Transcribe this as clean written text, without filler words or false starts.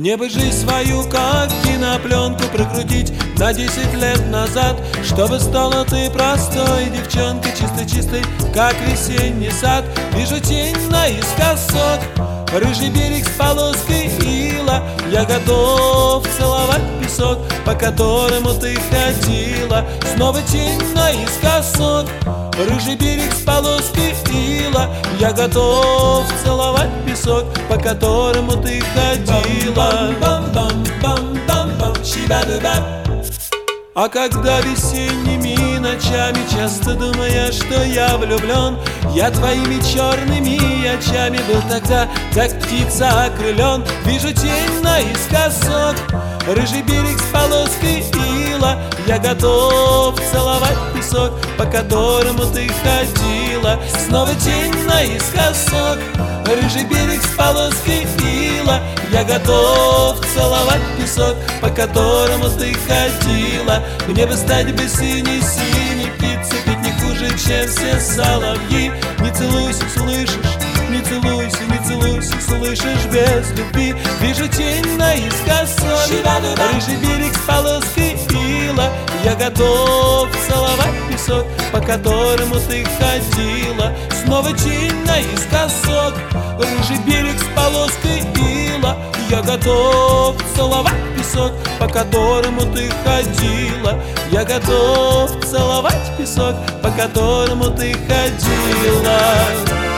Мне бы жизнь свою, как кинопленку, прокрутить на 10 лет назад, чтобы стала ты простой девчонкой, чистой-чистой, как весенний сад. Вижу тень наискосок, рыжий берег с полоской ила. Я готов целовать песок, по которому ты ходила. Снова тень наискосок, рыжий берег с полоской ила. Я готов целовать песок, по которому ты ходила. А когда весенними ночами часто думая, что я влюблен, я твоими черными очами был тогда, как птица окрылен. Вижу тень наискосок, рыжий берег с полоской ила. Я готов целовать песок, по которому ты ходила. Снова тень наискосок, рыжий берег с полоской ила. Я готов целовать песок, по которому ты ходила. Мне бы стать бы синей-синей птицей, петь не хуже, чем все соловьи. Не целуйся, слышишь? Не целуйся, не целуйся, слышишь, без любви. Вижу тень наискосок, рыжий берег с полоской ила. Я готов целовать песок, по которому ты ходила. Снова тень наискосок, рыжий берег с полоской ила. Я готов целовать песок, по которому ты ходила. Я готов целовать песок, по которому ты ходила.